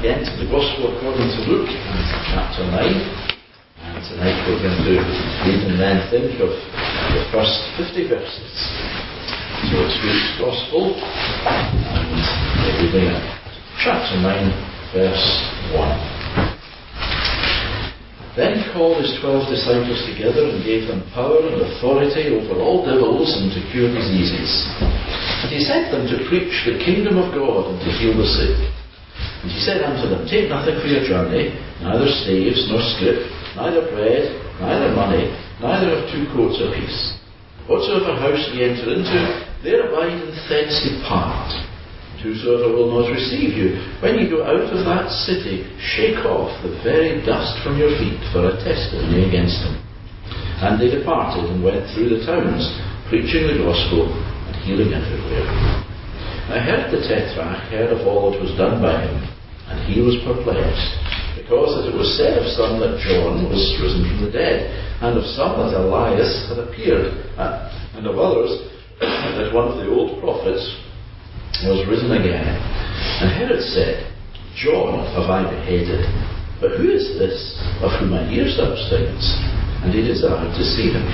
again to the Gospel according to Luke, and chapter 9. And tonight we're going to read and then think of the first 50 verses. So it's Luke's Gospel, and we're reading at chapter 9, verse 1. Then he called his 12 disciples together and gave them power and authority over all devils and to cure diseases. And he sent them to preach the kingdom of God and to heal the sick. And he said unto them, Take nothing for your journey, neither staves nor scrip, neither bread, neither money, neither of 2 coats apiece. Whatsoever house ye enter into, there abide and thence depart. Whosoever will not receive you, when ye go out of that city, shake off the very dust from your feet for a testimony against him. And they departed and went through the towns, preaching the gospel and healing everywhere. Now Herod the Tetrarch heard of all that was done by him, and he was perplexed, because that it was said of some that John was risen from the dead, and of some that Elias had appeared, and of others that one of the old prophets was risen again. And Herod said, John have I beheaded, but who is this of whom I hear such things? And he desired to see him.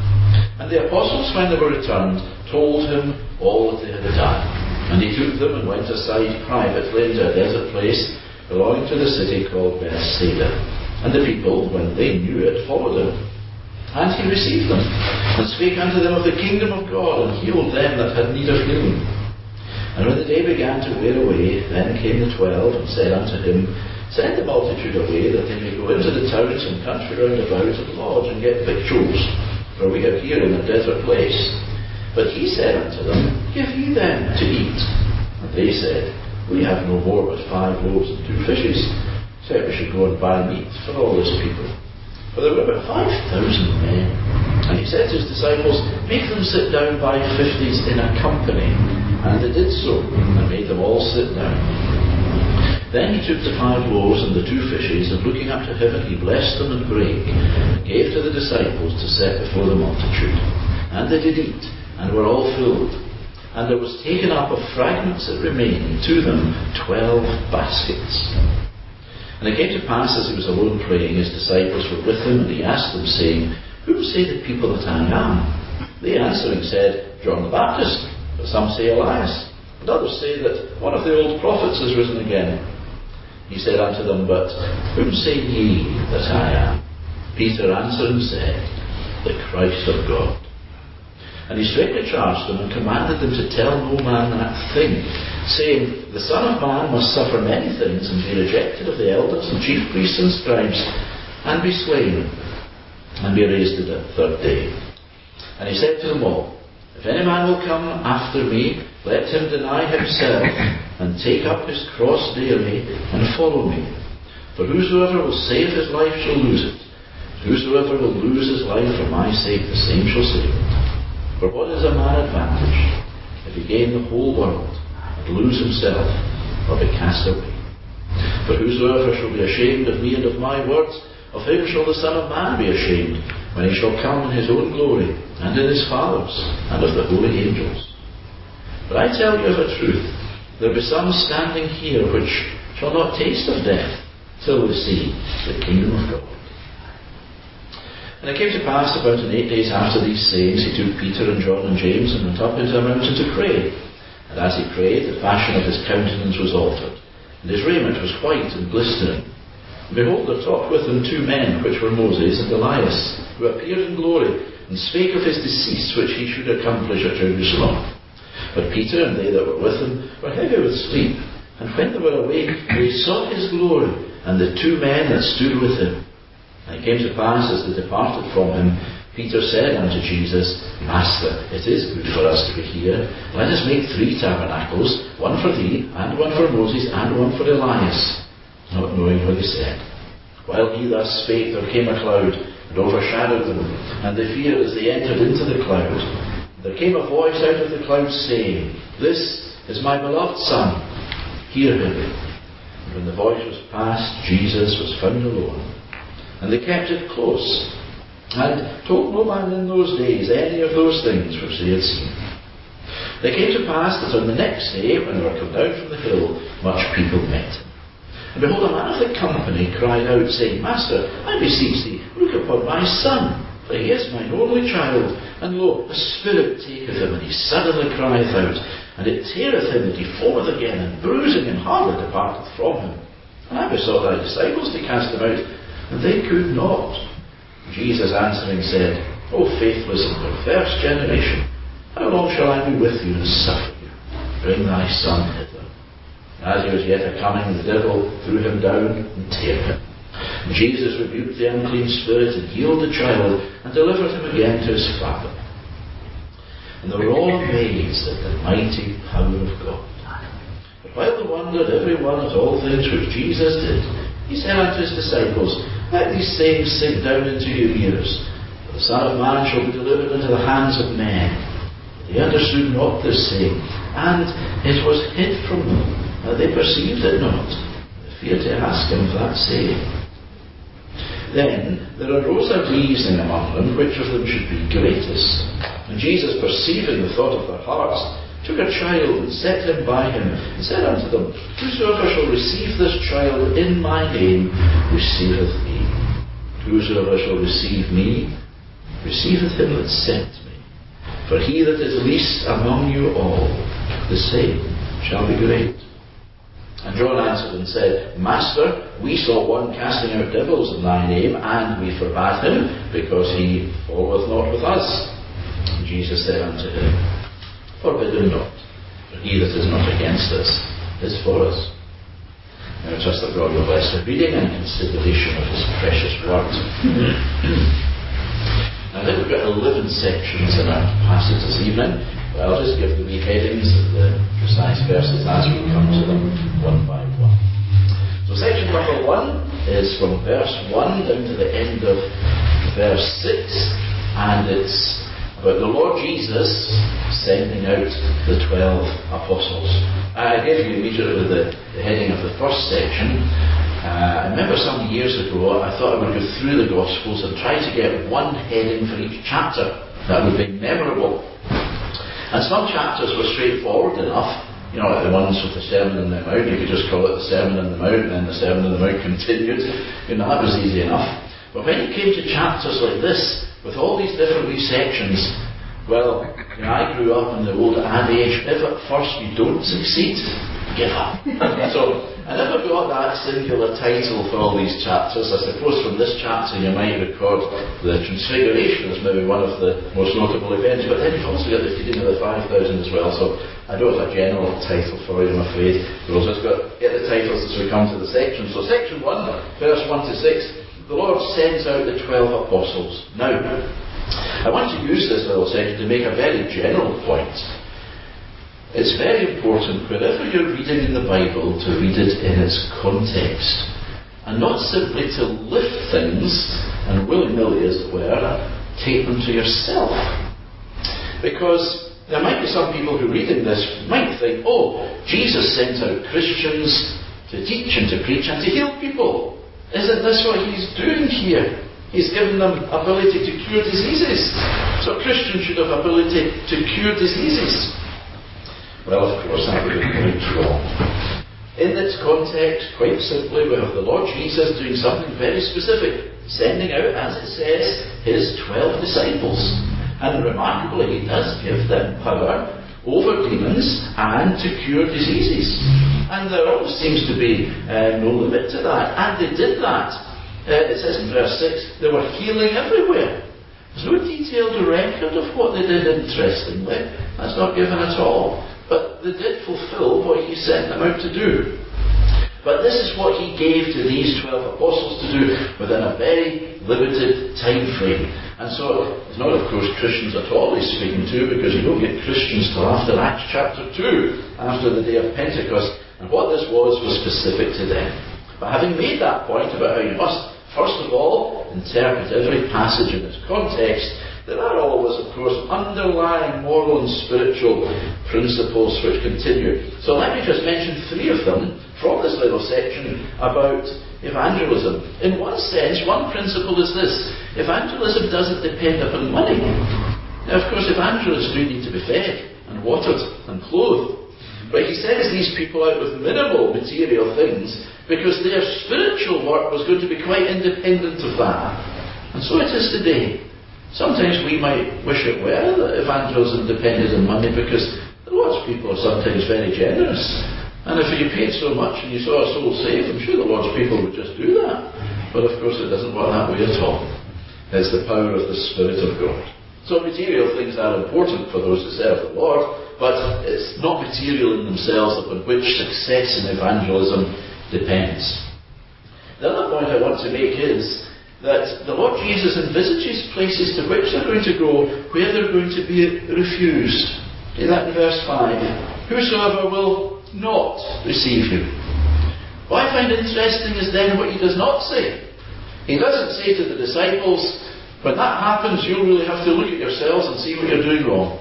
And the apostles, when they were returned, told him all that they had done. And he took them and went aside privately into a desert place belonging to the city called Bethsaida. And the people, when they knew it, followed him. And he received them, and spake unto them of the kingdom of God, and healed them that had need of healing. And when the day began to wear away, then came the 12, and said unto him, Send the multitude away, that they may go into the towns and country round about, and lodge, and get victuals, for we are here in a desert place. But he said unto them, Give ye them to eat. And they said, We have no more but 5 loaves and 2 fishes, except we should go and buy meat for all this people. For there were about 5,000 men. And he said to his disciples, Make them sit down by 50s in a company. And they did so, and made them all sit down. Then he took the 5 loaves and the 2 fishes, and looking up to heaven, he blessed them and brake, and gave to the disciples to set before the multitude. And they did eat, and were all filled. And there was taken up of fragments that remained to them 12 baskets. And it came to pass, as he was alone praying, his disciples were with him, and he asked them, saying, Whom say the people that I am? They answering said, John the Baptist, but some say Elias, and others say that one of the old prophets is risen again. He said unto them, But whom say ye that I am? Peter answered and said, The Christ of God. And he straightly charged them, and commanded them to tell no man that thing, saying, The Son of Man must suffer many things, and be rejected of the elders and chief priests and scribes, and be slain, and be raised the 3rd day. And he said to them all, If any man will come after me, let him deny himself, and take up his cross daily, and follow me. For whosoever will save his life shall lose it. Whosoever will lose his life for my sake, the same shall save it. For what is a man advantaged, if he gain the whole world, and lose himself, or be cast away? But whosoever shall be ashamed of me and of my words, of him shall the Son of Man be ashamed, when he shall come in his own glory, and in his Father's, and of the holy angels. But I tell you of a truth, there be some standing here which shall not taste of death, till they see the kingdom of God. And it came to pass, about 8 days after these sayings, he took Peter and John and James, and went up into a mountain to pray. And as he prayed, the fashion of his countenance was altered, and his raiment was white and glistering. And behold, there talked with him 2 men, which were Moses and Elias, who appeared in glory, and spake of his decease which he should accomplish at Jerusalem. But Peter and they that were with him were heavy with sleep, and when they were awake, they saw his glory, and the 2 men that stood with him. And it came to pass, as they departed from him, Peter said unto Jesus, Master, it is good for us to be here. Let us make 3 tabernacles, one for thee, and one for Moses, and one for Elias, not knowing what he said. While he thus spake, there came a cloud, and overshadowed them, and they feared as they entered into the cloud. There came a voice out of the cloud, saying, This is my beloved Son, hear him. And when the voice was past, Jesus was found alone. And they kept it close, and told no man in those days any of those things which they had seen. It came to pass that on the next day, when they were come down from the hill, much people met. And behold, a man of the company cried out, saying, Master, I beseech thee, look upon my son, for he is mine only child. And lo, a spirit taketh him, and he suddenly crieth out, and it teareth him that he foameth again, and bruising him hardly departeth from him. And I besought thy disciples to cast him out, and they could not. Jesus answering said, O faithless and perverse generation, how long shall I be with you and suffer you? Bring thy son hither. And as he was yet a-coming, the devil threw him down and tare him. And Jesus rebuked the unclean spirit, and healed the child, and delivered him again to his father. And they were all amazed at the mighty power of God. But while they wondered every one at all things which Jesus did, he said unto his disciples, Let these sayings sink down into your ears. For the Son of Man shall be delivered into the hands of men. They understood not this saying, and it was hid from them, that they perceived it not. They feared to ask him that saying. Then there arose a reasoning among them, which of them should be greatest. And Jesus, perceiving the thought of their hearts, took a child and set him by him, and said unto them, Whosoever shall receive this child in my name receiveth me. Whosoever shall receive me receiveth him that sent me. For he that is least among you all, the same shall be great. And John answered and said, Master, we saw one casting out devils in thy name, and we forbade him, because he followeth not with us. And Jesus said unto him, Forbid him not, for he that is not against us is for us. Now I trust that God will bless the reading and consideration of his precious word. Now I think we've got 11 sections in our passage this evening, but I'll just give the wee headings of the precise verses as we come to them one by one. So section number 1 is from verse 1 down to the end of verse 6, and it's about the Lord Jesus sending out the 12 apostles. I gave you immediately the heading of the first section. I remember some years ago I thought I would go through the Gospels and try to get one heading for each chapter that would be memorable. And some chapters were straightforward enough. You know, like the ones with the Sermon on the Mount, you could just call it the Sermon on the Mount, and then the Sermon on the Mount continued. You know, that was easy enough. But when it came to chapters like this, with all these different wee sections, well, you know, I grew up in the old adage, if at first you don't succeed, give up. So, I never got that singular title for all these chapters. I suppose from this chapter you might record the Transfiguration as maybe one of the most notable events, but then you've also got the feeding of the 5,000 as well, so I don't have a general title for you, I'm afraid. We'll just get the titles as we come to the section. So section 1, verse 1 to 6, the Lord sends out the 12 apostles. Now, I want to use this little section to make a very general point. It's very important, wherever you're reading in the Bible, to read it in its context. And not simply to lift things and willy-nilly, as it were, take them to yourself. Because there might be some people who reading this might think, oh, Jesus sent out Christians to teach and to preach and to heal people. Isn't this what he's doing here? He's given them ability to cure diseases. So Christians should have ability to cure diseases. Well, of course, that would be quite wrong. In its context, quite simply, we have the Lord Jesus doing something very specific, sending out, as it says, his 12 disciples. And remarkably, he does give them power over demons and to cure diseases. And there always seems to be no limit to that. And they did that. It says in verse 6, they were healing everywhere. There's no detailed record of what they did, interestingly. That's not given at all. But they did fulfill what he sent them out to do. But this is what he gave to these 12 apostles to do within a very limited time frame. And so, it's not, of course, Christians at all he's speaking to, because you don't get Christians till after Acts chapter 2, after the day of Pentecost. And what this was specific to them. But having made that point about how you must, first of all, interpret every passage in its context, there are always, of course, underlying moral and spiritual principles which continue. So let me just mention 3 of them from this little section about evangelism. In one sense, one principle is this: evangelism doesn't depend upon money. Now, of course, evangelists do need to be fed and watered and clothed. But he sends these people out with minimal material things because their spiritual work was going to be quite independent of that. And so it is today. Sometimes we might wish it were that evangelism depended on money, because the Lord's people are sometimes very generous. And if you paid so much and you saw a soul saved, I'm sure the Lord's people would just do that. But of course it doesn't work that way at all. It's the power of the Spirit of God. So material things are important for those who serve the Lord, but it's not material in themselves upon which success in evangelism depends. The other point I want to make is that the Lord Jesus envisages places to which they're going to go where they're going to be refused. See that in verse 5. Whosoever will not receive you. What I find interesting is then what he does not say. He doesn't say to the disciples, when that happens, you'll really have to look at yourselves and see what you're doing wrong.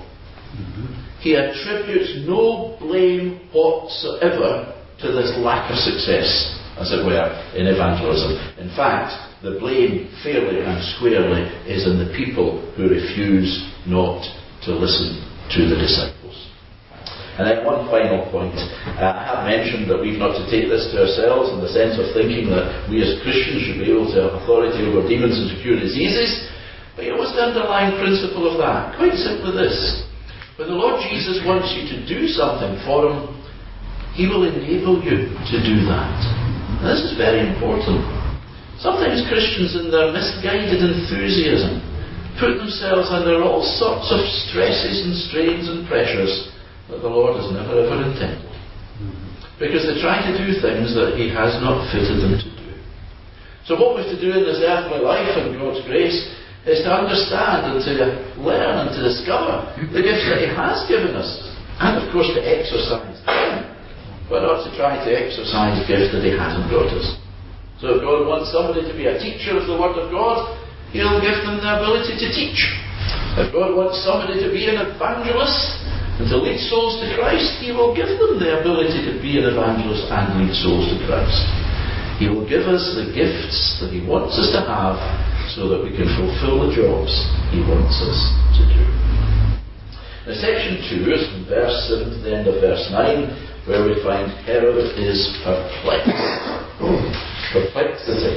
He attributes no blame whatsoever to this lack of success, as it were, in evangelism. In fact, the blame fairly and squarely is in the people who refuse not to listen to the disciples. And then one final point. I have mentioned that we've not to take this to ourselves in the sense of thinking that we as Christians should be able to have authority over demons and to cure diseases. But what's the underlying principle of that? Quite simply this. When the Lord Jesus wants you to do something for Him, He will enable you to do that. And this is very important. Sometimes Christians in their misguided enthusiasm put themselves under all sorts of stresses and strains and pressures that the Lord has never ever intended. Because they try to do things that He has not fitted them to do. So what we've to do in this earthly life in God's grace is to understand and to learn and to discover the gifts that He has given us. And of course to exercise them. But not to try to exercise gifts that He hasn't brought us. So if God wants somebody to be a teacher of the Word of God, He'll give them the ability to teach. If God wants somebody to be an evangelist and to lead souls to Christ, He will give them the ability to be an evangelist and lead souls to Christ. He will give us the gifts that He wants us to have so that we can fulfill the jobs He wants us to do. Now section 2 is from verse 7 to the end of verse 9, where we find Herod is perplexed. Perplexity.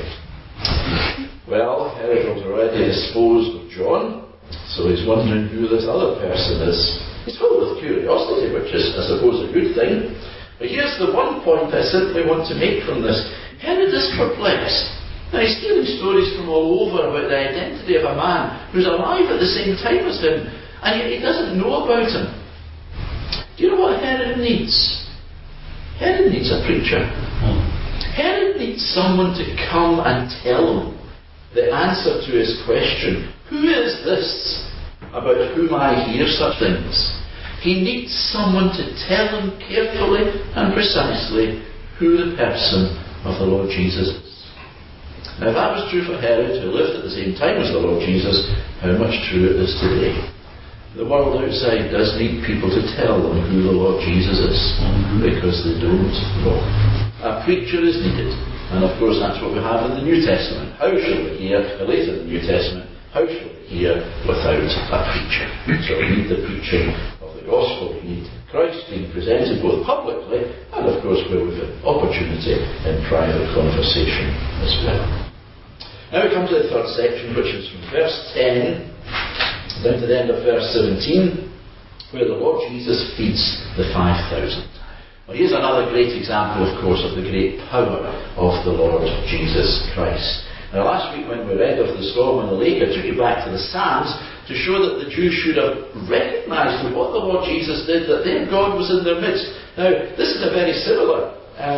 Well, Herod was already disposed of John, so he's wondering who this other person is. He's filled with curiosity, which is, I suppose, a good thing. But here's the one point I simply want to make from this. Herod is perplexed. Now he's hearing stories from all over about the identity of a man who's alive at the same time as him, and yet he doesn't know about him. Do you know what Herod needs? Herod needs a preacher. Herod needs someone to come and tell him the answer to his question. Who is this about whom I hear such things? He needs someone to tell him carefully and precisely who the person of the Lord Jesus is. Now if that was true for Herod, who lived at the same time as the Lord Jesus, how much true it is today. The world outside does need people to tell them who the Lord Jesus is, because they don't know. A preacher is needed, and of course that's what we have in the New Testament. How shall we hear, later in the New Testament, how shall we hear without a preacher? So we need the preaching of the gospel. We need Christ being presented both publicly and of course where we've an opportunity in private conversation as well. Now we come to the third section, which is from verse 10 down to the end of verse 17, where the Lord Jesus feeds the 5,000. Well, here's another great example, of course, of the great power of the Lord Jesus Christ. Now, last week when we read of the storm on the lake, I took you back to the Psalms to show that the Jews should have recognised with what the Lord Jesus did, that their God was in their midst. Now, this is a very similar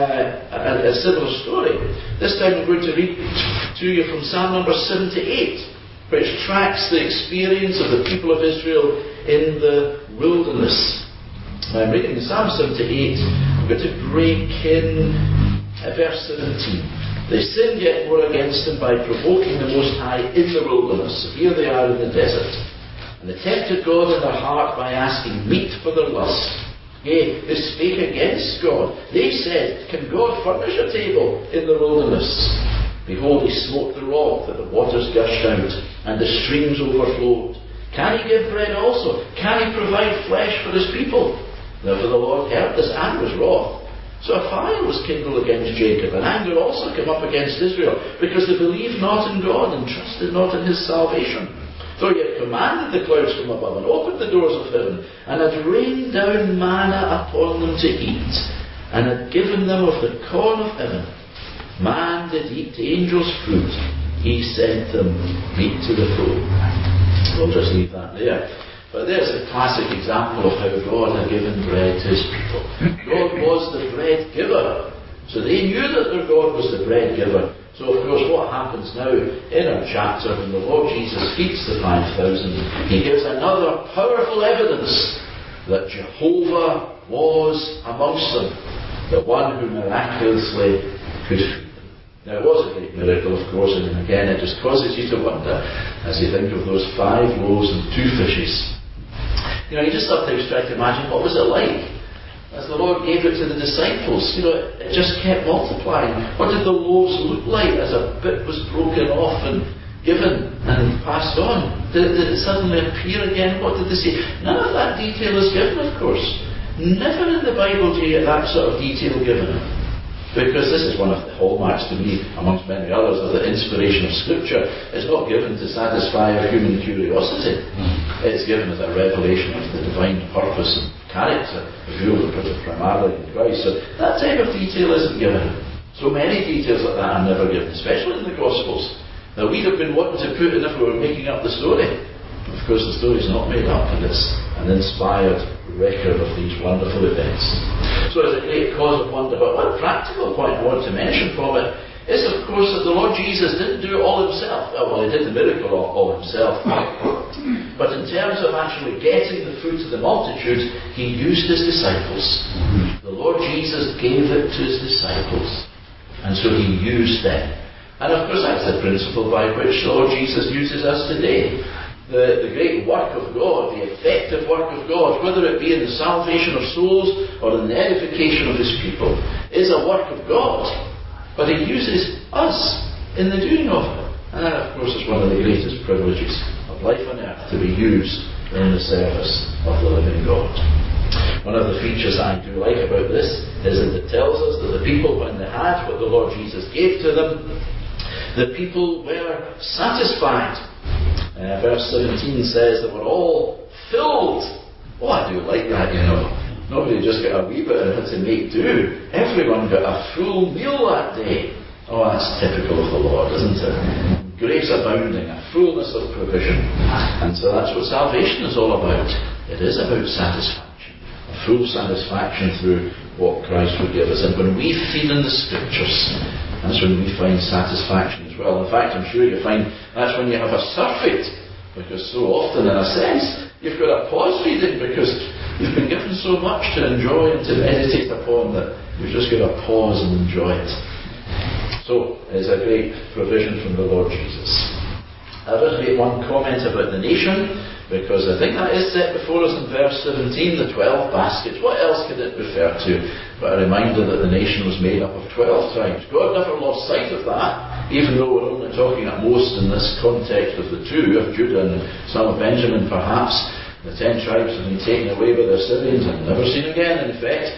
story. This time I'm going to read to you from Psalm number 78, which tracks the experience of the people of Israel in the wilderness. Now I'm reading Psalm 78. I'm going to break in verse 17. They sinned yet more against him by provoking the Most High in the wilderness. So here they are in the desert. And they tempted God in their heart by asking meat for their lust. Yea, they spake against God. They said, can God furnish a table in the wilderness? Behold, He smote the rock that the waters gushed out, and the streams overflowed. Can He give bread also? Can He provide flesh for His people? Therefore the Lord heard this and was wroth. So a fire was kindled against Jacob, and anger also came up against Israel, because they believed not in God and trusted not in his salvation. Though he had commanded the clouds from above, and opened the doors of heaven, and had rained down manna upon them to eat, and had given them of the corn of heaven. Man did eat angels' food, he sent them meat to the full. We'll just leave that there. But there's a classic example of how God had given bread to his people. God was the bread giver. So they knew that their God was the bread giver. So of course what happens now in our chapter, when the Lord Jesus feeds the 5,000, he gives another powerful evidence that Jehovah was amongst them, the one who miraculously could feed them. Now it was a great miracle, of course, and again it just causes you to wonder as you think of those 5 loaves and 2 fishes. You just sometimes try to imagine what was it like as the Lord gave it to the disciples. It just kept multiplying. What did the loaves look like as a bit was broken off and given and passed on? Did it suddenly appear again? What did they say? None of that detail is given, of course. Never in the Bible do you get that sort of detail given. Because this is one of the hallmarks to me, amongst many others, of the inspiration of Scripture. It's not given to satisfy our human curiosity. It's given as a revelation of the divine purpose and character, revealed primarily in Christ. So that type of detail isn't given. So many details like that are never given, especially in the Gospels. Now we'd have been wanting to put in if we were making up the story. Of course the story is not made up, and it's an inspired record of these wonderful events. So it's a great cause of wonder. But one practical point I want to mention from it is, of course, that the Lord Jesus didn't do it all himself. Well, he did the miracle all himself. But in terms of actually getting the food to the multitude, he used his disciples. The Lord Jesus gave it to his disciples. And so he used them. And of course that's the principle by which the Lord Jesus uses us today. The great work of God, the effective work of God, whether it be in the salvation of souls or in the edification of his people, is a work of God. But he uses us in the doing of it. And that, of course, is one of the greatest privileges of life on earth, to be used in the service of the living God. One of the features I do like about this is that it tells us that the people, when they had what the Lord Jesus gave to them, the people were satisfied. Verse 17 says they were all filled. Oh, I do like that, Nobody just got a wee bit and had to make do. Everyone got a full meal that day. Oh, that's typical of the Lord, isn't it? Grace abounding, a fullness of provision. And so that's what salvation is all about. It is about satisfaction. A full satisfaction through what Christ would give us. And when we feed in the Scriptures, that's when we find satisfaction as well. In fact, I'm sure you find that's when you have a surfeit, because so often, in a sense, you've got a pause feeding because you've been given so much to enjoy and to meditate upon that you've just got to pause and enjoy it. So, it's a great provision from the Lord Jesus. I'll just make one comment about the nation, because I think that is set before us in verse 17, the 12 baskets. What else could it refer to but a reminder that the nation was made up of 12 tribes? God never lost sight of that, even though we're only talking at most in this context of the 2, of Judah and some of Benjamin perhaps. The 10 tribes have been taken away by the Assyrians and never seen again, in effect.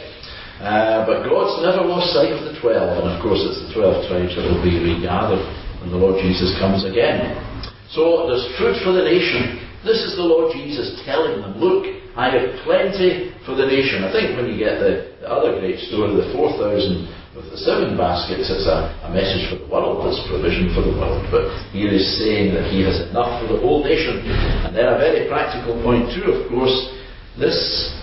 But God's never lost sight of the 12, and of course it's the 12 tribes that will be regathered when the Lord Jesus comes again. So there's food for the nation. This is the Lord Jesus telling them, look, I have plenty for the nation. I think when you get the other great story, the 4,000 with the 7 baskets, it's a message for the world, it's provision for the world. But here he's saying that he has enough for the whole nation. And then a very practical point too, of course, these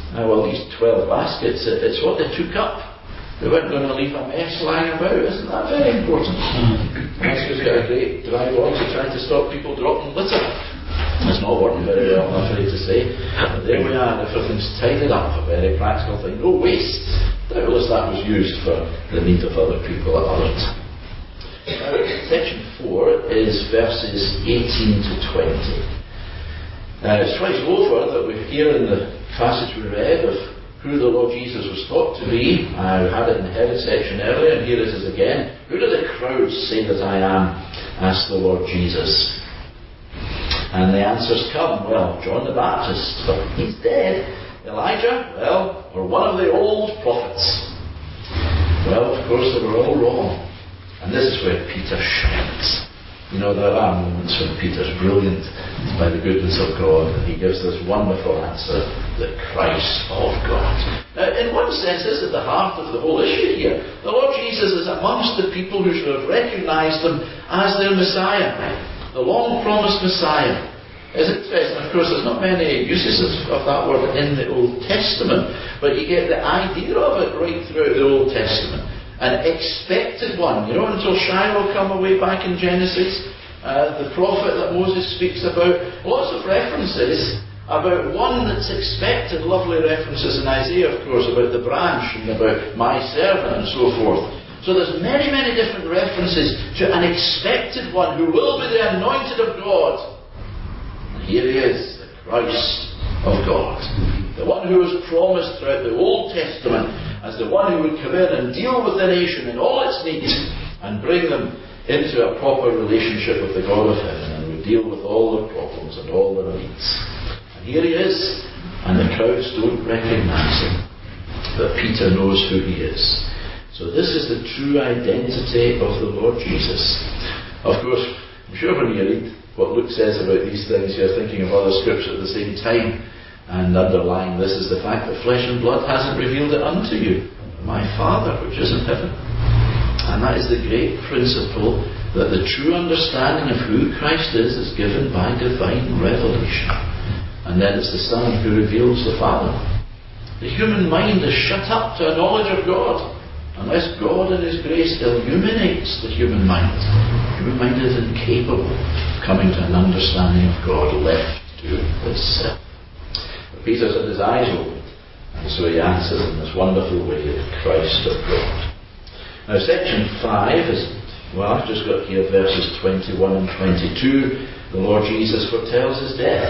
12 baskets, it's what they took up. They weren't going to leave a mess lying about. Isn't that very important? Glasgow's got a great drive on to try to stop people dropping litter. It's not working very well, I'm afraid to say. But there we are, everything's tidied up, a very practical thing. No waste. Doubtless that was used for the need of other people at other times. Now, section 4 is verses 18 to 20. It's twice over that we hear in the passage we read of who the Lord Jesus was thought to be. I had it in the headed section earlier, and here it is again. Who do the crowds say that I am? Asked the Lord Jesus. And the answers come. Well, John the Baptist, but he's dead. Elijah? Well, or one of the old prophets? Well, of course, they were all wrong. And this is where Peter shines. You know, there are moments when Peter's brilliant by the goodness of God, and he gives this wonderful answer, the Christ of God. Now, in one sense, this is the heart of the whole issue here. The Lord Jesus is amongst the people who should have recognized him as their Messiah, the long-promised Messiah. It's interesting, of course, there's not many uses of that word in the Old Testament, but you get the idea of it right throughout the Old Testament. An expected one, until Shiloh come away back in Genesis, the prophet that Moses speaks about, lots of references about one that's expected, lovely references in Isaiah, of course, about the branch and about my servant and so forth. So there's many, many different references to an expected one who will be the anointed of God. And here he is, the Christ of God. The one who was promised throughout the Old Testament as the one who would come in and deal with the nation in all its needs and bring them into a proper relationship with the God of heaven, and would deal with all their problems and all their needs. And here he is, and the crowds don't recognize him, but Peter knows who he is. So this is the true identity of the Lord Jesus. Of course, I'm sure when you read what Luke says about these things, you're thinking of other scripture at the same time. And underlying this is the fact that flesh and blood hasn't revealed it unto you, my Father which is in heaven. And that is the great principle, that the true understanding of who Christ is given by divine revelation. And then it's the Son who reveals the Father. The human mind is shut up to a knowledge of God, unless God in His grace illuminates the human mind. The human mind is incapable of coming to an understanding of God left to itself. Peter's had his eyes opened, and so he answers in this wonderful way, the Christ of God. Now section 5 is, I've just got here verses 21 and 22. The Lord Jesus foretells his death.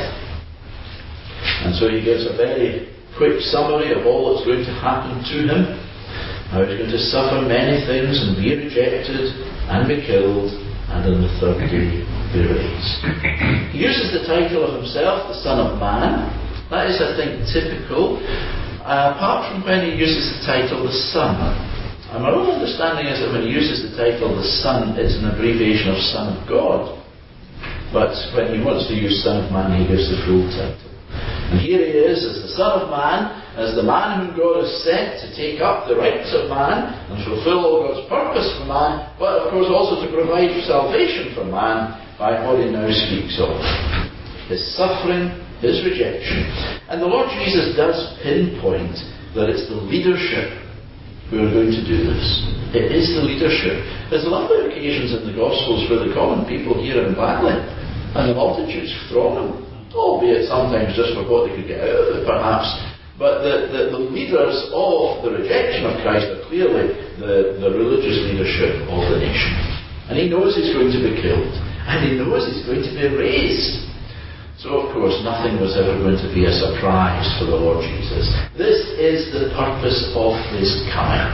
And so he gives a very quick summary of all that's going to happen to him. How he's going to suffer many things and be rejected and be killed, and on the third day be raised. He uses the title of himself, the Son of Man. That is, I think, typical, apart from when he uses the title the Son. And my own understanding is that when he uses the title the Son, it's an abbreviation of Son of God. But when he wants to use Son of Man, he gives the full title. And here he is as the Son of Man, as the man whom God has sent to take up the rights of man and fulfill all God's purpose for man, but of course also to provide salvation for man by what he now speaks of. His suffering, his rejection. And the Lord Jesus does pinpoint that it's the leadership who are going to do this. It is the leadership. There's lovely occasions in the Gospels where the common people hear him gladly, and the multitudes throng him, albeit sometimes just for what they could get out of it, perhaps. But the leaders of the rejection of Christ are clearly the religious leadership of the nation. And he knows he's going to be killed, and he knows he's going to be raised. So, of course, nothing was ever going to be a surprise for the Lord Jesus. This is the purpose of his coming.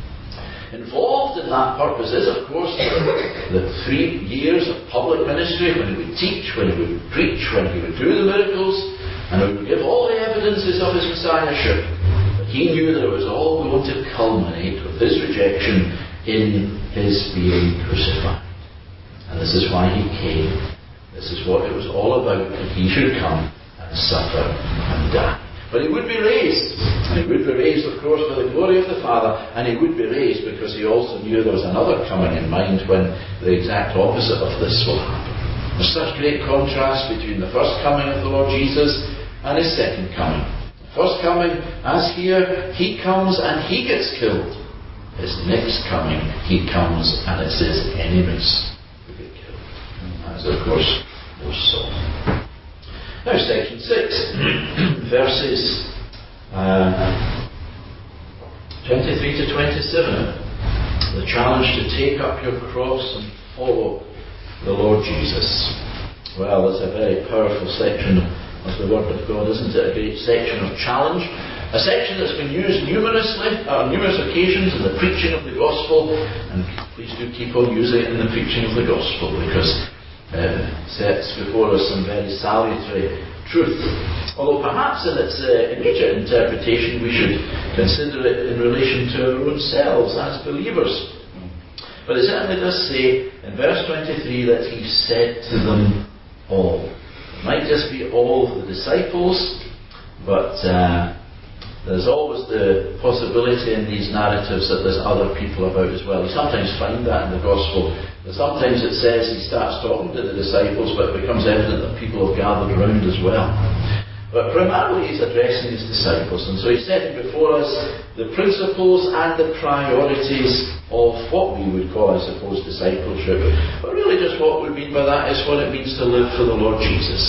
Involved in that purpose is, of course, the 3 years of public ministry, when he would teach, when he would preach, when he would do the miracles, and he would give all the evidences of his messiahship. But he knew that it was all going to culminate with his rejection in his being crucified. And this is why he came. This is what it was all about, that he should come and suffer and die. But he would be raised. And he would be raised, of course, by the glory of the Father. And he would be raised because he also knew there was another coming in mind when the exact opposite of this will happen. There's such great contrast between the first coming of the Lord Jesus and his second coming. The first coming, as here, he comes and he gets killed. His next coming, he comes and it's his enemies who get killed. As, of course, was so. Now, section 6, verses 23 to 27. The challenge to take up your cross and follow the Lord Jesus. Well, it's a very powerful section of the Word of God, isn't it? A great section of challenge. A section that's been used numerous occasions in the preaching of the Gospel, and please do keep on using it in the preaching of the Gospel, because it sets before us some very salutary truth. Although perhaps in its immediate interpretation we should consider it in relation to our own selves as believers. But it certainly does say in verse 23 that he said to them all. It might just be all of the disciples, but there's always the possibility in these narratives that there's other people about as well. You sometimes find that in the Gospel. Sometimes it says he starts talking to the disciples, but it becomes evident that people have gathered around as well. But primarily he's addressing his disciples, and so he's setting before us the principles and the priorities of what we would call, I suppose, discipleship. But really just what we mean by that is what it means to live for the Lord Jesus.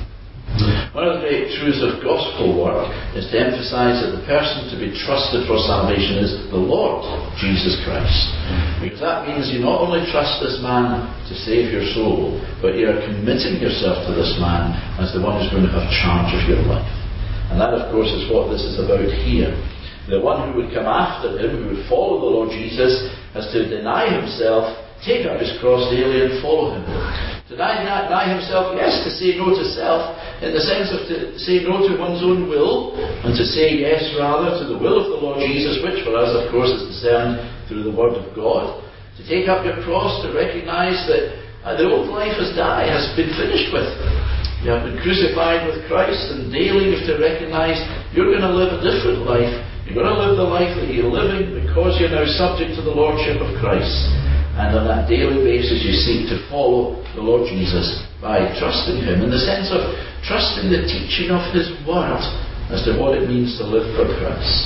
One of the great truths of gospel work is to emphasize that the person to be trusted for salvation is the Lord Jesus Christ. Because that means you not only trust this man to save your soul, but you are committing yourself to this man as the one who's going to have charge of your life. And that, of course, is what this is about here. The one who would come after him, who would follow the Lord Jesus, has to deny himself, take up his cross daily and follow him. To deny himself, yes, to say no to self, in the sense of to say no to one's own will, and to say yes, rather, to the will of the Lord Jesus, which for us, of course, is discerned through the Word of God. To take up your cross, to recognise that the old life has died, has been finished with. You have been crucified with Christ, and daily you have to recognise you're going to live a different life. You're going to live the life that you're living because you're now subject to the Lordship of Christ. And on that daily basis you seek to follow the Lord Jesus by trusting him, in the sense of trusting the teaching of his word as to what it means to live for Christ.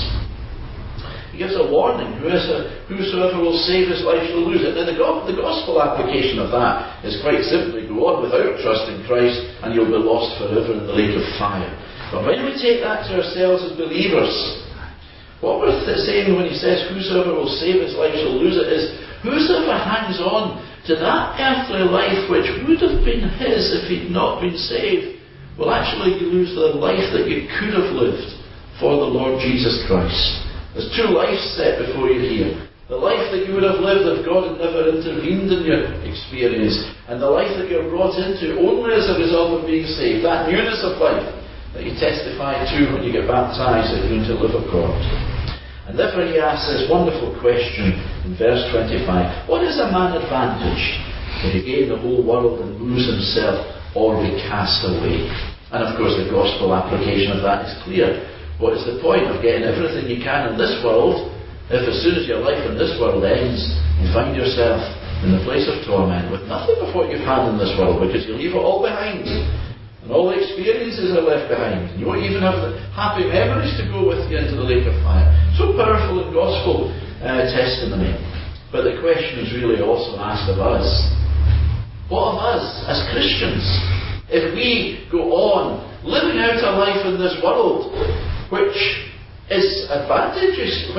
He gives a warning: whosoever will save his life shall lose it. Now the gospel application of that is quite simply: go on without trusting Christ and you'll be lost forever in the lake of fire. But when we take that to ourselves as believers, what we're saying when he says whosoever will save his life shall lose it is whosoever hangs on to that earthly life which would have been his if he'd not been saved will actually lose the life that you could have lived for the Lord Jesus Christ. There's two lives set before you here. The life that you would have lived if God had never intervened in your experience, and the life that you're brought into only as a result of being saved. That newness of life that you testify to when you get baptized that you're going to live of God. And therefore he asks this wonderful question in verse 25. What is a man advantaged if he gain the whole world and lose himself or be cast away? And of course the gospel application of that is clear. What is the point of getting everything you can in this world if as soon as your life in this world ends you find yourself in the place of torment with nothing of what you've had in this world, because you leave it all behind? And all the experiences are left behind. You won't even have the happy memories to go with you into the lake of fire. So powerful in gospel testimony. But the question is really also asked of us. What of us as Christians? If we go on living out a life in this world which has advantages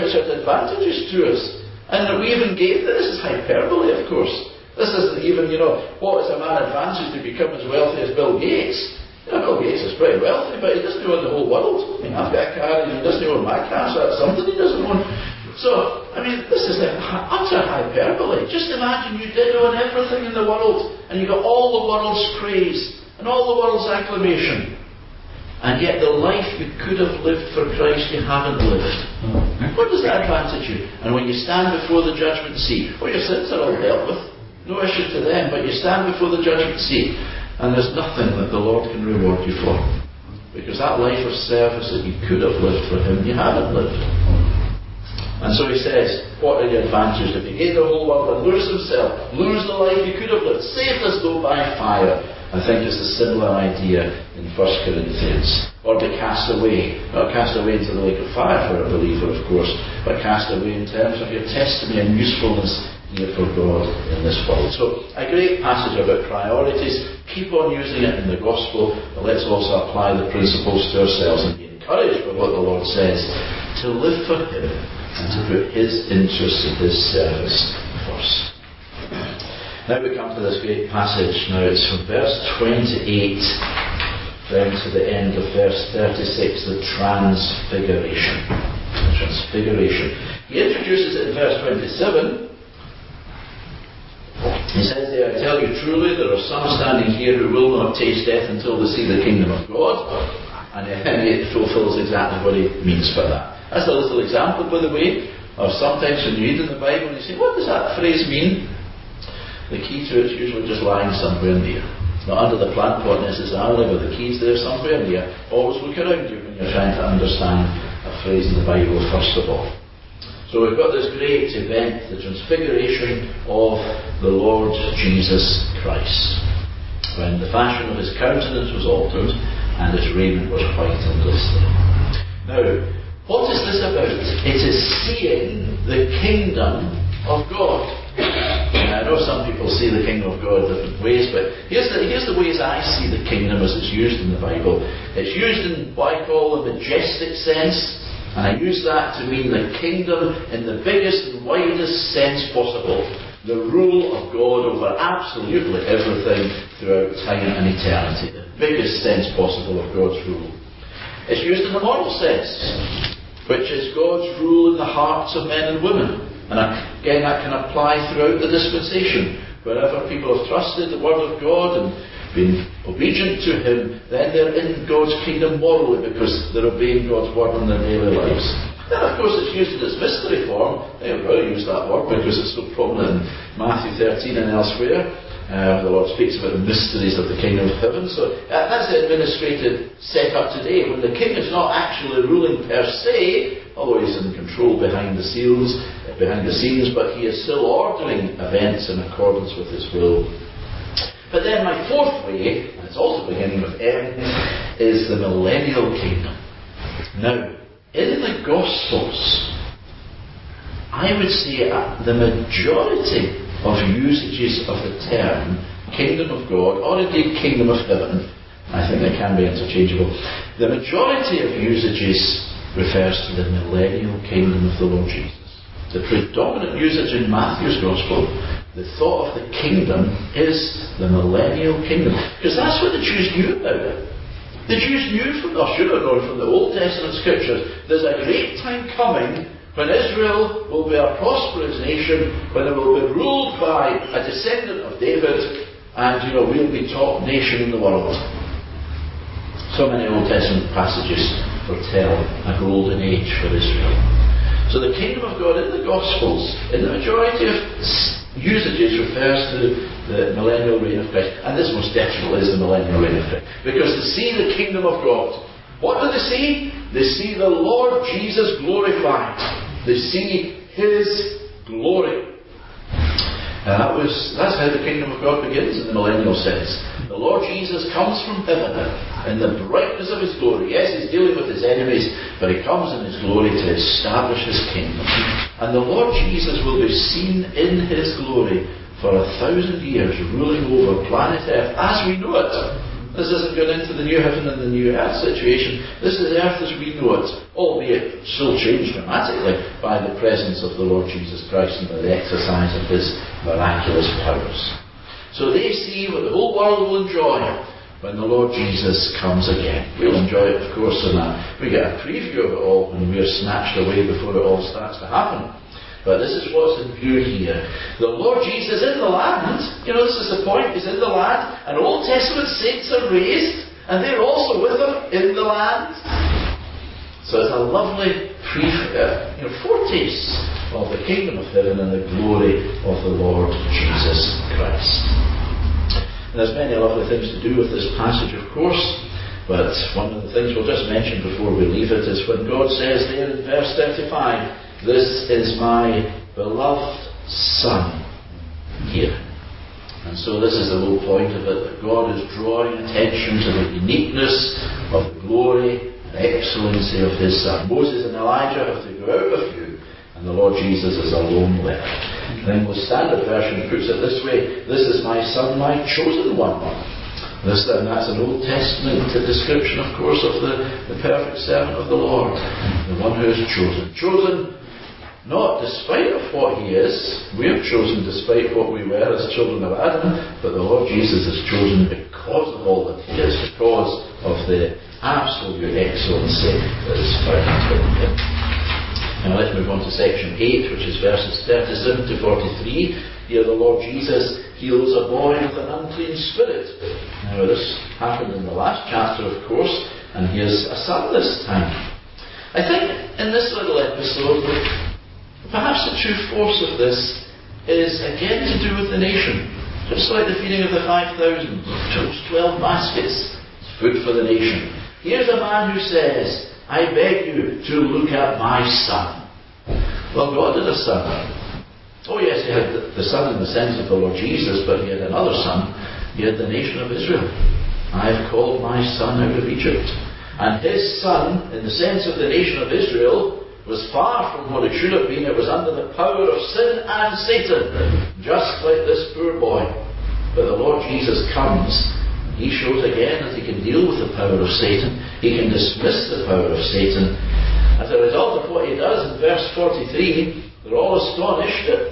to us, and that we even gave this is hyperbole, of course. This isn't even, what is a man advantaged to become as wealthy as Bill Gates? Bill Gates is pretty wealthy, but he doesn't own the whole world. I've got a car and he doesn't own my car, so that's something he doesn't own. So, this is utter hyperbole. Just imagine you did own everything in the world, and you got all the world's praise, and all the world's acclamation. And yet the life you could have lived for Christ, you haven't lived. What does that advantage you? And when you stand before the judgment seat, your sins are all dealt with. No issue to them, but you stand before the judgment seat and there's nothing that the Lord can reward you for. Because that life of service that you could have lived for him, you haven't lived. And so he says, what are the advantages? If you gain the whole world and lose himself, lose the life you could have lived, saved as though by fire. I think it's a similar idea in 1 Corinthians. Or be cast away. Not cast away into the lake of fire for a believer, of course, but cast away in terms of your testimony and usefulness here for God in this world. So, a great passage about priorities. Keep on using it in the gospel, but let's also apply the principles to ourselves and be encouraged by what the Lord says, to live for him and to put his interests and his service first. Now we come to this great passage. Now it's from verse 28 down to the end of verse 36, the Transfiguration. The Transfiguration. He introduces it in verse 27. He says there, I tell you truly, there are some standing here who will not taste death until they see the kingdom of God. And it fulfills exactly what he means by that. That's a little example, by the way, of sometimes when you read in the Bible and you say, what does that phrase mean? The key to it is usually just lying somewhere near. Not under the plant pot necessarily, but the key's there somewhere near. Always look around you when you're trying to understand a phrase in the Bible, first of all. So we've got this great event, the transfiguration of the Lord Jesus Christ, when the fashion of his countenance was altered and his raiment was white and glistening. Now, what is this about? It is seeing the kingdom of God. I know some people see the kingdom of God different ways, but here's the ways I see the kingdom as it's used in the Bible. It's used in what I call the majestic sense, and I use that to mean the kingdom in the biggest and widest sense possible. The rule of God over absolutely everything throughout time and eternity. The biggest sense possible of God's rule. It's used in the moral sense, which is God's rule in the hearts of men and women. And again, that can apply throughout the dispensation. Wherever people have trusted the Word of God and been obedient to Him, then they're in God's kingdom morally because they're obeying God's Word in their daily lives. Then, of course, it's used in its mystery form. I've got to use that word because it's so prominent in Matthew 13 and elsewhere. The Lord speaks about the mysteries of the kingdom of heaven. So that's the administrative setup today. When the king is not actually ruling per se, although he's in control behind the scenes, but he is still ordering events in accordance with his will. But then my fourth way, and it's also beginning with M, is the millennial kingdom. Now, in the Gospels, I would say the majority of usages of the term kingdom of God, or indeed kingdom of heaven, I think they can be interchangeable, the majority of usages refers to the millennial kingdom of the Lord Jesus. The predominant usage in Matthew's Gospel, the thought of the kingdom is the millennial kingdom. Because that's what the Jews knew about it. The Jews knew from, or should have known from the Old Testament scriptures, there's a great time coming when Israel will be a prosperous nation, when it will be ruled by a descendant of David, and we'll be top nation in the world. So many Old Testament passages foretell a golden age for Israel. So the kingdom of God in the Gospels, in the majority of usages, refers to the millennial reign of Christ. And this most definitely is the millennial reign of Christ. Because they see the kingdom of God. What do they see? They see the Lord Jesus glorified. They see His glory. And that's how the kingdom of God begins in the millennial sense. The Lord Jesus comes from heaven in the brightness of His glory. Yes, He's dealing with His enemies, but He comes in His glory to establish His kingdom. And the Lord Jesus will be seen in His glory for 1,000 years, ruling over planet Earth as we know it. This isn't going into the new heaven and the new earth situation. This is earth as we know it, albeit still changed dramatically by the presence of the Lord Jesus Christ and the exercise of His miraculous powers. So they see what the whole world will enjoy when the Lord Jesus comes again. We'll enjoy it, of course, in that we get a preview of it all when we are snatched away before it all starts to happen. But this is what's in view here. The Lord Jesus in the land, this is the point, He's in the land, and Old Testament saints are raised, and they're also with Him in the land. So it's a lovely foretaste of the kingdom of heaven and the glory of the Lord Jesus Christ. And there's many lovely things to do with this passage, of course, but one of the things we'll just mention before we leave it is when God says there in verse 35, "This is my beloved Son," here. And so this is the whole point of it, that God is drawing attention to the uniqueness of the glory and excellency of His Son. Moses and Elijah have to go out a few, and the Lord Jesus is alone left. The English Standard Version puts it this way: "This is my Son, my chosen one." That's an Old Testament description, of course, of the perfect servant of the Lord, the one who is chosen. Chosen not despite of what He is. We are chosen despite what we were as children of Adam, but the Lord Jesus is chosen because of all that He is, because of the absolute excellency that is found in Him. Now let's move on to section 8, which is verses 37 to 43. Here the Lord Jesus heals a boy with an unclean spirit. Now this happened in the last chapter, of course, and here's a son this time. I think in this little episode, perhaps the true force of this is again to do with the nation. Just like the feeding of the 5,000, chose 12 baskets, food for the nation. Here's a man who says, I beg you to look at my son. Well, God had a son. Oh yes, he had the son in the sense of the Lord Jesus, but he had another son. He had the nation of Israel. I have called my son out of Egypt. And his son, in the sense of the nation of Israel, was far from what it should have been. It was under the power of sin and Satan, just like this poor boy. But the Lord Jesus comes. He shows again that he can deal with the power of Satan. He can dismiss the power of Satan. As a result of what he does in verse 43, they're all astonished at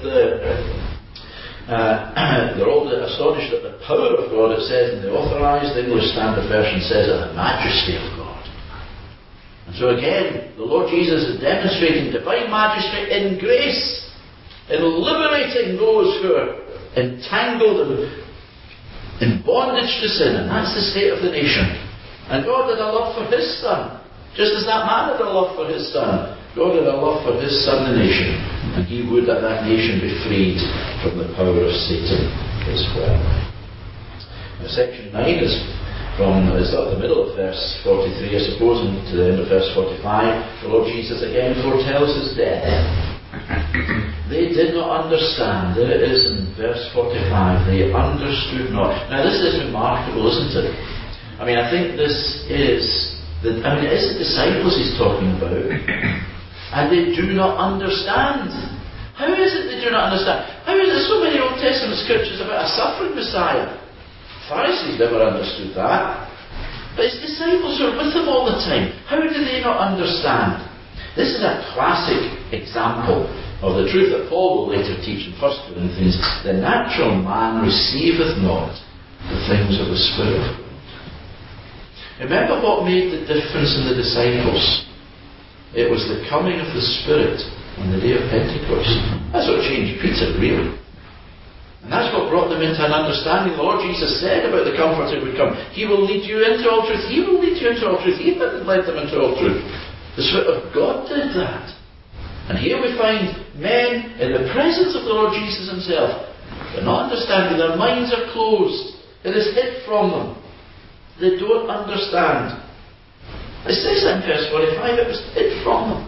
the power of God. It says in the Authorized English Standard Version, says at the majesty of God. And so again, the Lord Jesus is demonstrating divine majesty in grace, in liberating those who are entangled and in bondage to sin, and that's the state of the nation. And God had a love for his son, just as that man had a love for his son. God had a love for his son, the nation, and he would that that nation be freed from the power of Satan as well. Now section 9 is at the middle of verse 43, I suppose, and to the end of verse 45. The Lord Jesus again foretells his death. They did not understand. There it is in verse 45. They understood not. Now this is remarkable, isn't it? I mean, I think this is it's the disciples he's talking about. And they do not understand. How is it they do not understand? How is there so many Old Testament scriptures about a suffering Messiah? Pharisees never understood that. But his disciples are with him all the time. How do they not understand? This is a classic example of the truth that Paul will later teach in 1 Corinthians. The natural man receiveth not the things of the Spirit of God. Remember what made the difference in the disciples? It was the coming of the Spirit on the day of Pentecost. That's what changed Peter, really. And that's what brought them into an understanding. The Lord Jesus said about the Comforter would come. He will lead you into all truth. He will lead you into all truth. He hadn't led them into all truth. The Spirit of God did that. And here we find men in the presence of the Lord Jesus himself. They're not understanding. Their minds are closed. It is hid from them. They don't understand. It says in verse 45, it was hid from them.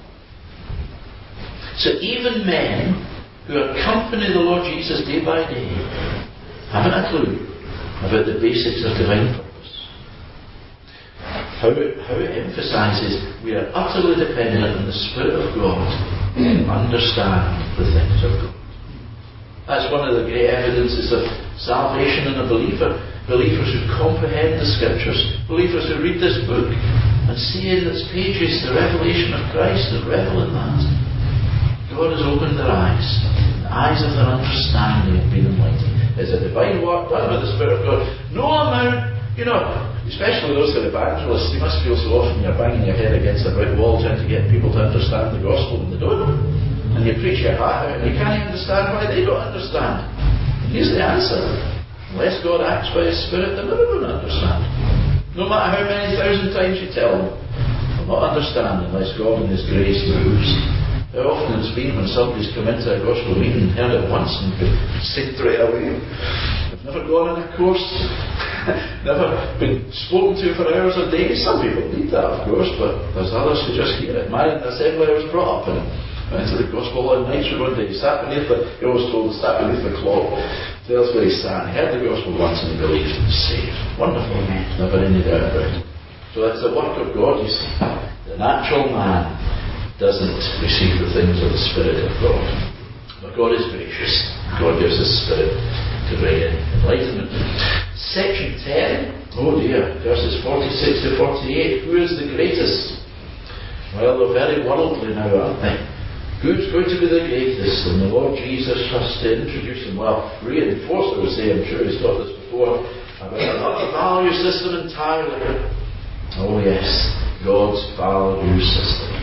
So even men who accompany the Lord Jesus day by day haven't a clue about the basics of divine purpose. How it emphasises we are utterly dependent on the Spirit of God to understand the things of God. That's one of the great evidences of salvation in a believer. Believers who comprehend the Scriptures, believers who read this book and see in its pages the revelation of Christ and revel in that. God has opened their eyes. The eyes of their understanding have been enlightened. It's a divine work done by the Spirit of God. No amount, especially those who are evangelists, you must feel so often you're banging your head against a brick wall trying to get people to understand the gospel and they don't. And you preach your heart out and you can't understand why they don't understand. Here's the answer. Unless God acts by His Spirit, they're never going to understand. No matter how many thousand times you tell them, they'll not understand unless God in His grace moves. How often it's been when somebody's come into a gospel meeting and heard it once and been sick right away. They've never gone on a course, never been spoken to for hours a day. Some people need that, of course, but there's others who just hear it. Man in the assembly I was brought up in went to the gospel hall at night one day. He always told us, sat beneath the clock. Tells where he sat. He heard the gospel once and he believed and was saved. Wonderful. Never any doubt about it. So that's the work of God, you see. The natural man doesn't receive the things of the Spirit of God. But God is gracious. God gives His Spirit to bring in enlightenment. Section 10, oh dear, verses 46 to 48. Who is the greatest? Well, they're very worldly now, aren't they? Who's going to be the greatest? And the Lord Jesus has to introduce him. Well, reinforce, I would say, I'm sure he's taught this before, about another value system entirely. Oh yes, God's value system.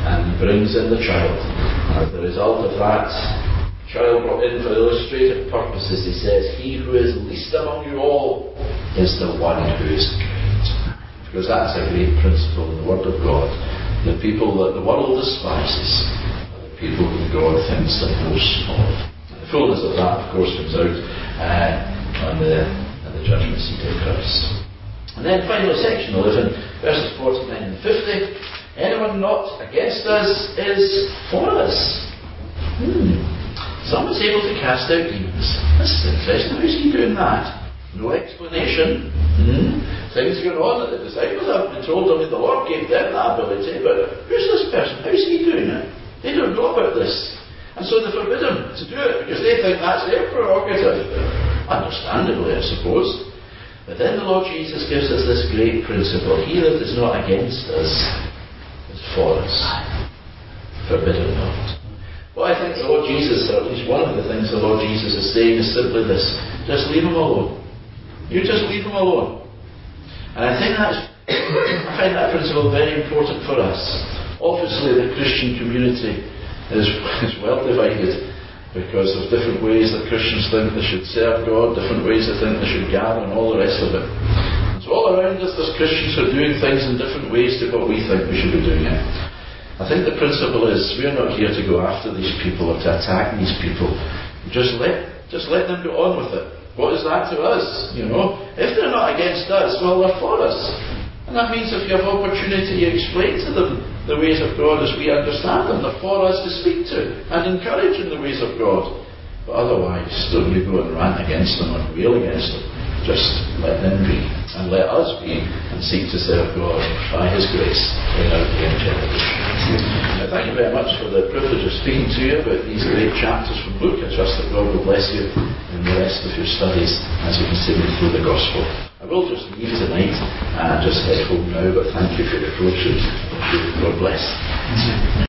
and brings in the child. And as a result of that, child brought in for illustrative purposes, he says, he who is least among you all is the one who is great. Because that's a great principle in the Word of God. The people that the world despises are the people whom God thinks the most of. And the fullness of that, of course, comes out on the judgment seat of Christ. And then finally, section 11, verses 49 and 50. Anyone not against us is for us. Someone's able to cast out demons. This is interesting. How's he doing that? No explanation. Things going on that the disciples have been told. I mean, the Lord gave them that ability, but who's this person? How's he doing it? They don't know about this. And so they forbid him to do it because they think that's their prerogative. Understandably, I suppose. But then the Lord Jesus gives us this great principle. He that is not against us is for us. Forbid him not. Well, I think the Lord Jesus, or at least one of the things the Lord Jesus is saying, is simply this: just leave him alone. You just leave him alone. And I find that principle very important for us. Obviously, the Christian community is well divided because of different ways that Christians think they should serve God, different ways they think they should gather, and all the rest of it. And so all around us, there's Christians who are doing things in different ways to what we think we should be doing it. I think the principle is we're not here to go after these people or to attack these people. Just let them go on with it. What is that to us? You know, if they're not against us, well, they're for us. And that means if you have opportunity, you explain to them the ways of God as we understand them. They're for us to speak to and encourage in the ways of God. But otherwise, don't you go and rant against them or rail against them. Just let them be, and let us be, and seek to serve God by His grace without being jealous. Now, thank you very much for the privilege of speaking to you about these great chapters from Luke. I trust that God will bless you in the rest of your studies as you continue through the Gospel. I will just leave tonight and just head home now, but thank you for your approach. God bless.